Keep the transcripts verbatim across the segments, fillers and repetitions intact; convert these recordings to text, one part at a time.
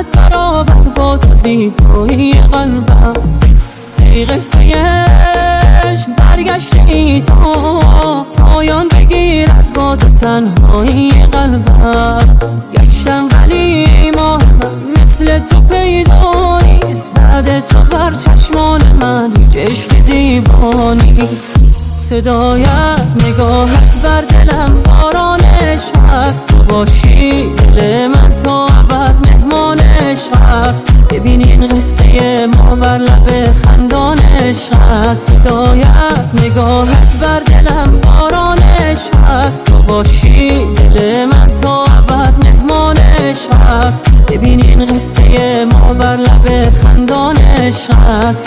صد برابر با تو زیبایی قلبم. ای قصه عشق برگشته ای تا پایان بگیرد با تو تنهایی قلبم. گشتم ولی ماه من مثل تو پیدا نیست، بعد تو بر چشمان من هیچ عشق زیبا نیست. صدایت نگاهت بر دلم بارانش هست، تو باشی دل من تا ابد مهمانش هست. ببین این قصه ما بر لب خندانش هست. صدایت نگاهت بر دلم بارانش هست، تو باشی دل من تا ابد مهمانش هست. ببین این قصه ما بر لب خندانش هست.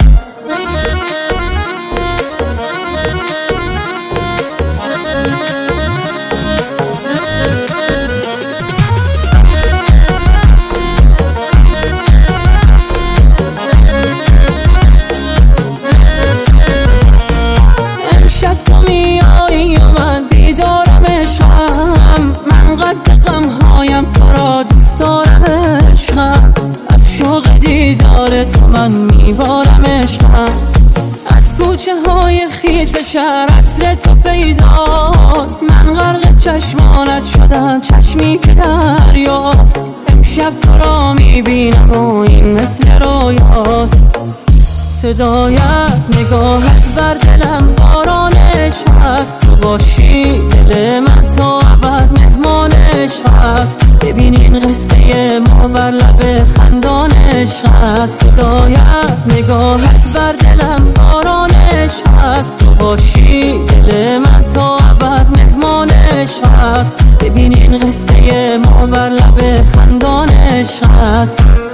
تو را دوست دارم عشقم، از شوق دیدار تو من میبارم عشقم. از کوچه های خیس شهر عطر تو پیداست، من غرق چشمانت شدم چشمی که دریاست. امشب تو را میبینم و این مثل رویاست. صدایت نگاهت بر دلم بارانش هست، تو باشی دل من تا ابد مهمانش هست. ببین این قصه ما بر لب خندانش هست. صدایت نگاهت بر دلم بارانش هست، تو باشی دل من تا ابد مهمانش هست. ببین این قصه ما بر لب خندانش هست.